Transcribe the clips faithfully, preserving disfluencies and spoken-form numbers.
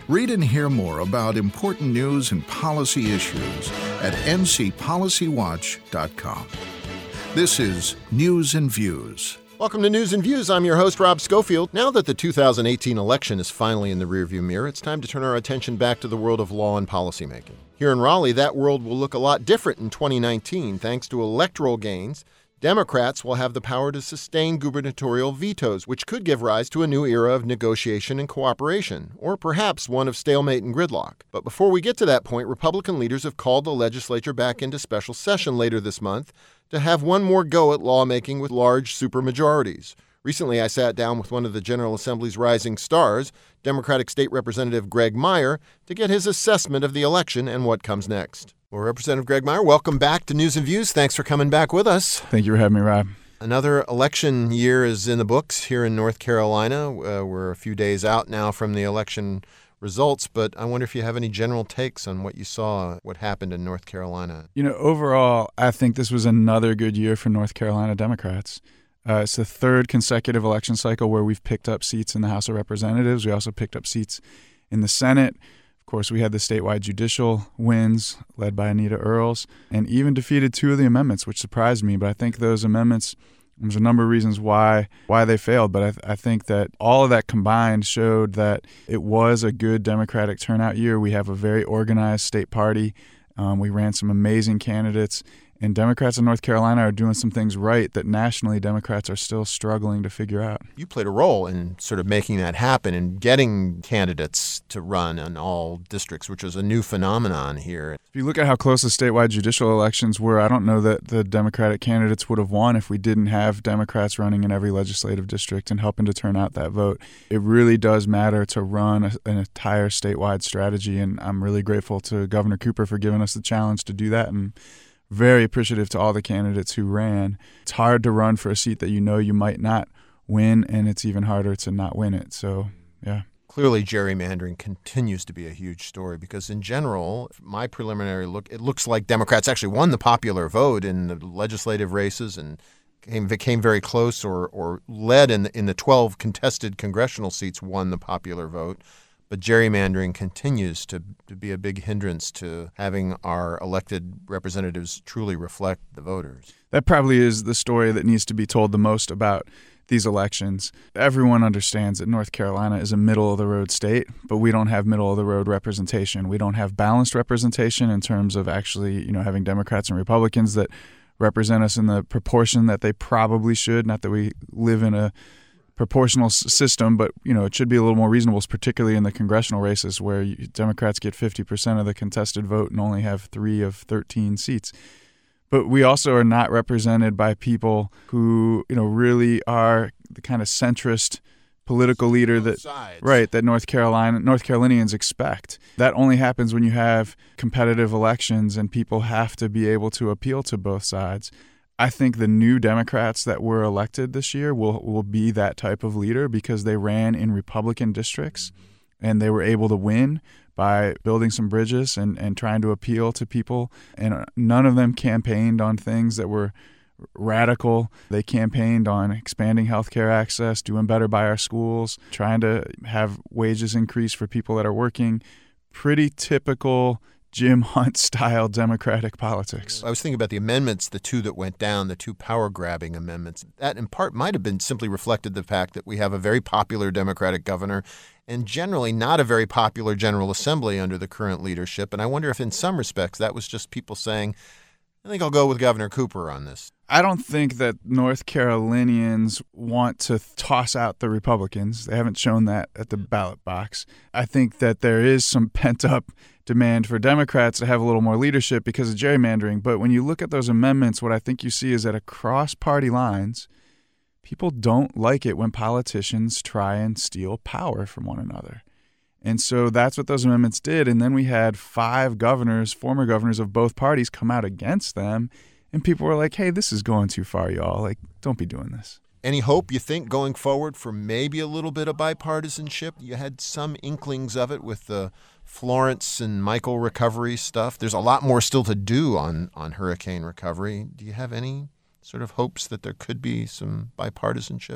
Read and hear more about important news and policy issues at n c policy watch dot com. This is News and Views. Welcome to News and Views. I'm your host, Rob Schofield. Now that the two thousand eighteen election is finally in the rearview mirror, it's time to turn our attention back to the world of law and policymaking. Here in Raleigh, that world will look a lot different in twenty nineteen. Thanks to electoral gains, Democrats will have the power to sustain gubernatorial vetoes, which could give rise to a new era of negotiation and cooperation, or perhaps one of stalemate and gridlock. But before we get to that point, Republican leaders have called the legislature back into special session later this month to have one more go at lawmaking with large supermajorities. Recently, I sat down with one of the General Assembly's rising stars, Democratic State Representative Greg Meyer, to get his assessment of the election and what comes next. Well, Representative Greg Meyer, welcome back to News and Views. Thanks for coming back with us. Thank you for having me, Rob. Another election year is in the books here in North Carolina. Uh, we're a few days out now from the election results, but I wonder if you have any general takes on what you saw, what happened in North Carolina. You know, overall, I think this was another good year for North Carolina Democrats. Uh, it's the third consecutive election cycle where we've picked up seats in the House of Representatives. We also picked up seats in the Senate. Of course, we had the statewide judicial wins led by Anita Earls, and even defeated two of the amendments, which surprised me. But I think those amendments, there's a number of reasons why why they failed. But I, th- I think that all of that combined showed that it was a good Democratic turnout year. We have a very organized state party. Um, we ran some amazing candidates. And Democrats in North Carolina are doing some things right that nationally Democrats are still struggling to figure out. You played a role in sort of making that happen and getting candidates to run in all districts, which was a new phenomenon here. If you look at how close the statewide judicial elections were, I don't know that the Democratic candidates would have won if we didn't have Democrats running in every legislative district and helping to turn out that vote. It really does matter to run a, an entire statewide strategy, and I'm really grateful to Governor Cooper for giving us the challenge to do that, and very appreciative to all the candidates who ran. It's hard to run for a seat that you know you might not win, and it's even harder to not win it. So, yeah. Clearly, gerrymandering continues to be a huge story because, in general, my preliminary look, it looks like Democrats actually won the popular vote in the legislative races and came, came very close or, or led in the, in the twelve contested congressional seats, won the popular vote. But gerrymandering continues to, to be a big hindrance to having our elected representatives truly reflect the voters. That probably is the story that needs to be told the most about these elections. Everyone understands that North Carolina is a middle-of-the-road state, but we don't have middle-of-the-road representation. We don't have balanced representation in terms of actually, you know, having Democrats and Republicans that represent us in the proportion that they probably should. Not that we live in a proportional system, but you know it should be a little more reasonable, particularly in the congressional races where you, Democrats get fifty percent of the contested vote and only have three of thirteen seats. But we also are not represented by people who you know really are the kind of centrist political leader that sides. right that North Carolina North Carolinians expect. That only happens when you have competitive elections and people have to be able to appeal to both sides. I think the new Democrats that were elected this year will will be that type of leader because they ran in Republican districts and they were able to win by building some bridges and, and trying to appeal to people. And none of them campaigned on things that were radical. They campaigned on expanding healthcare access, doing better by our schools, trying to have wages increase for people that are working. Pretty typical Jim Hunt-style Democratic politics. I was thinking about the amendments, the two that went down, the two power-grabbing amendments. That, in part, might have been simply reflected the fact that we have a very popular Democratic governor and generally not a very popular General Assembly under the current leadership. And I wonder if, in some respects, that was just people saying, I think I'll go with Governor Cooper on this. I don't think that North Carolinians want to toss out the Republicans. They haven't shown that at the ballot box. I think that there is some pent-up demand for Democrats to have a little more leadership because of gerrymandering. But when you look at those amendments, what I think you see is that across party lines, people don't like it when politicians try and steal power from one another. And so that's what those amendments did. And then we had five governors, former governors of both parties, come out against them. And people were like, hey, this is going too far, y'all. Like, don't be doing this. Any hope, you think, going forward for maybe a little bit of bipartisanship? You had some inklings of it with the Florence and Michael recovery stuff. There's a lot more still to do on, on hurricane recovery. Do you have any sort of hopes that there could be some bipartisanship?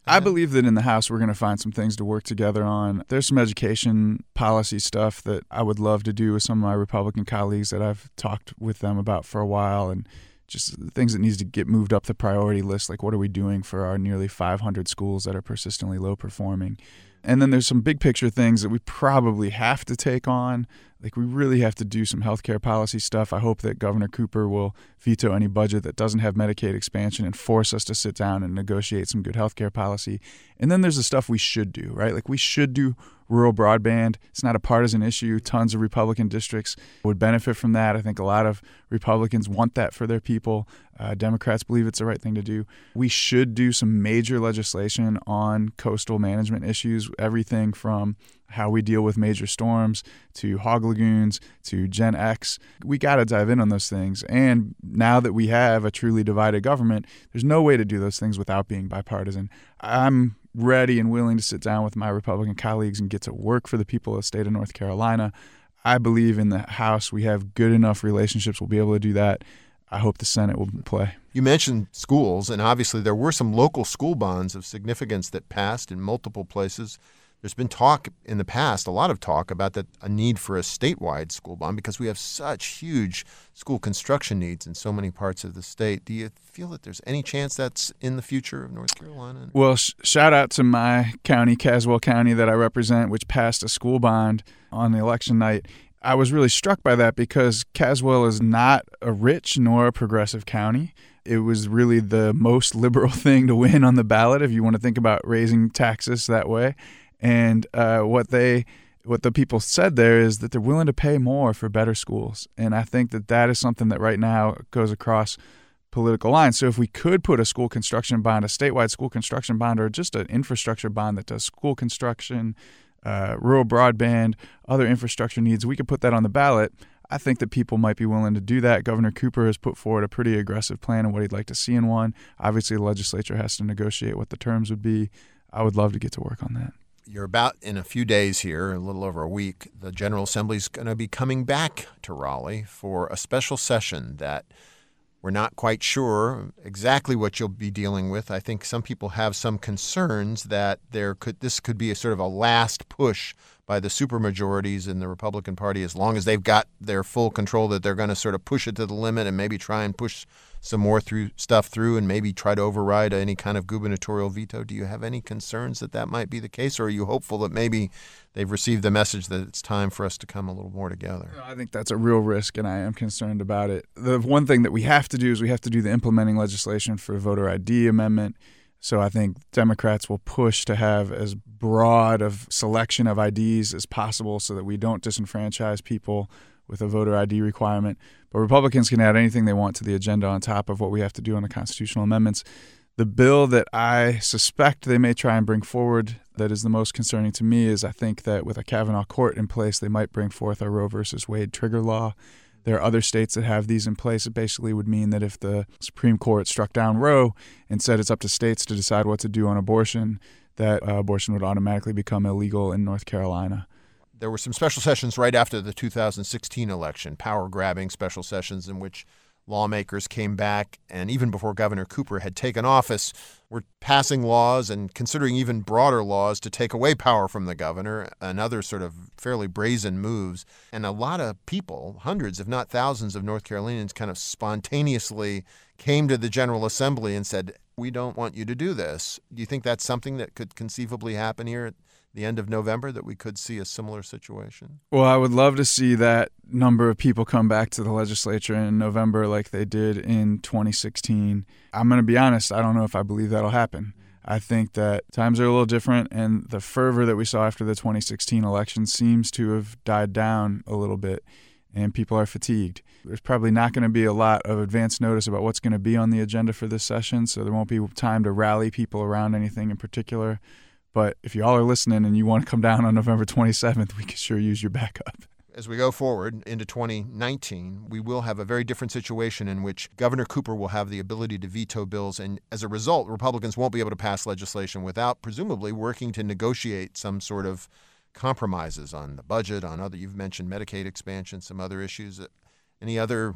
I believe that in the House we're going to find some things to work together on. There's some education policy stuff that I would love to do with some of my Republican colleagues that I've talked with them about for a while, and just things that needs to get moved up the priority list, like what are we doing for our nearly five hundred schools that are persistently low performing. And then there's some big picture things that we probably have to take on. Like we really have to do some healthcare policy stuff. I hope that Governor Cooper will veto any budget that doesn't have Medicaid expansion and force us to sit down and negotiate some good healthcare policy. And then there's the stuff we should do, right? Like we should do rural broadband. It's not a partisan issue. Tons of Republican districts would benefit from that. I think a lot of Republicans want that for their people. Uh, Democrats believe it's the right thing to do. We should do some major legislation on coastal management issues, everything from how we deal with major storms to hog lagoons to Gen X. We got to dive in on those things. And now that we have a truly divided government, there's no way to do those things without being bipartisan. I'm ready and willing to sit down with my Republican colleagues and get to work for the people of the state of North Carolina. I believe in the House we have good enough relationships. We'll be able to do that. I hope the Senate will play. You mentioned schools, and obviously there were some local school bonds of significance that passed in multiple places. There's been talk in the past, a lot of talk about that a need for a statewide school bond because we have such huge school construction needs in so many parts of the state. Do you feel that there's any chance that's in the future of North Carolina? Well, sh- shout out to my county, Caswell County, that I represent, which passed a school bond on the election night. I was really struck by that because Caswell is not a rich nor a progressive county. It was really the most liberal thing to win on the ballot if you want to think about raising taxes that way. And uh, what they, what the people said there is that they're willing to pay more for better schools. And I think that that is something that right now goes across political lines. So if we could put a school construction bond, a statewide school construction bond, or just an infrastructure bond that does school construction, uh, rural broadband, other infrastructure needs, we could put that on the ballot. I think that people might be willing to do that. Governor Cooper has put forward a pretty aggressive plan of what he'd like to see in one. Obviously, the legislature has to negotiate what the terms would be. I would love to get to work on that. You're about in a few days here, a little over a week, the General Assembly is going to be coming back to Raleigh for a special session that we're not quite sure exactly what you'll be dealing with. I think some people have some concerns that there could this could be a sort of a last push by the supermajorities in the Republican Party, as long as they've got their full control, that they're going to sort of push it to the limit and maybe try and push some more through stuff through and maybe try to override any kind of gubernatorial veto. Do you have any concerns that that might be the case, or are you hopeful that maybe they've received the message that it's time for us to come a little more together? I think that's a real risk, and I am concerned about it. The one thing that we have to do is we have to do the implementing legislation for voter I D amendment. So I think Democrats will push to have as broad of selection of I Ds as possible so that we don't disenfranchise people with a voter I D requirement. But Republicans can add anything they want to the agenda on top of what we have to do on the constitutional amendments. The bill that I suspect they may try and bring forward that is the most concerning to me is I think that with a Kavanaugh court in place, they might bring forth a Roe versus Wade trigger law. There are other states that have these in place. It basically would mean that if the Supreme Court struck down Roe and said it's up to states to decide what to do on abortion, that uh, abortion would automatically become illegal in North Carolina. There were some special sessions right after the two thousand sixteen election, power-grabbing special sessions in which lawmakers came back, and even before Governor Cooper had taken office, were passing laws and considering even broader laws to take away power from the governor and other sort of fairly brazen moves. And a lot of people, hundreds if not thousands of North Carolinians, kind of spontaneously came to the General Assembly and said, we don't want you to do this. Do you think that's something that could conceivably happen here at the end of November, that we could see a similar situation? Well, I would love to see that number of people come back to the legislature in November like they did in twenty sixteen. I'm going to be honest, I don't know if I believe that'll happen. I think that times are a little different, and the fervor that we saw after the twenty sixteen election seems to have died down a little bit, and people are fatigued. There's probably not going to be a lot of advance notice about what's going to be on the agenda for this session, so there won't be time to rally people around anything in particular. But if you all are listening and you want to come down on November twenty-seventh, we can sure use your backup. As we go forward into twenty nineteen, we will have a very different situation in which Governor Cooper will have the ability to veto bills, and as a result, Republicans won't be able to pass legislation without presumably working to negotiate some sort of compromises on the budget, on other, you've mentioned Medicaid expansion, some other issues. Any other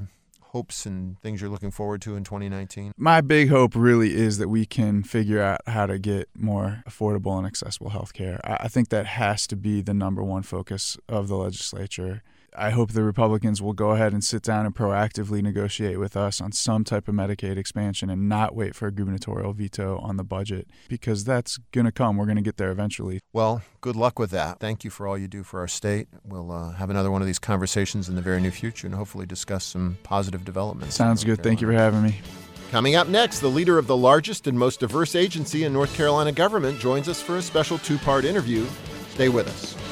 hopes and things you're looking forward to in twenty nineteen? My big hope really is that we can figure out how to get more affordable and accessible health care. I think that has to be the number one focus of the legislature. I hope the Republicans will go ahead and sit down and proactively negotiate with us on some type of Medicaid expansion and not wait for a gubernatorial veto on the budget, because that's going to come. We're going to get there eventually. Well, good luck with that. Thank you for all you do for our state. We'll uh, have another one of these conversations in the very near future and hopefully discuss some positive developments. Sounds good. Thank you for having me. Coming up next, the leader of the largest and most diverse agency in North Carolina government joins us for a special two-part interview. Stay with us.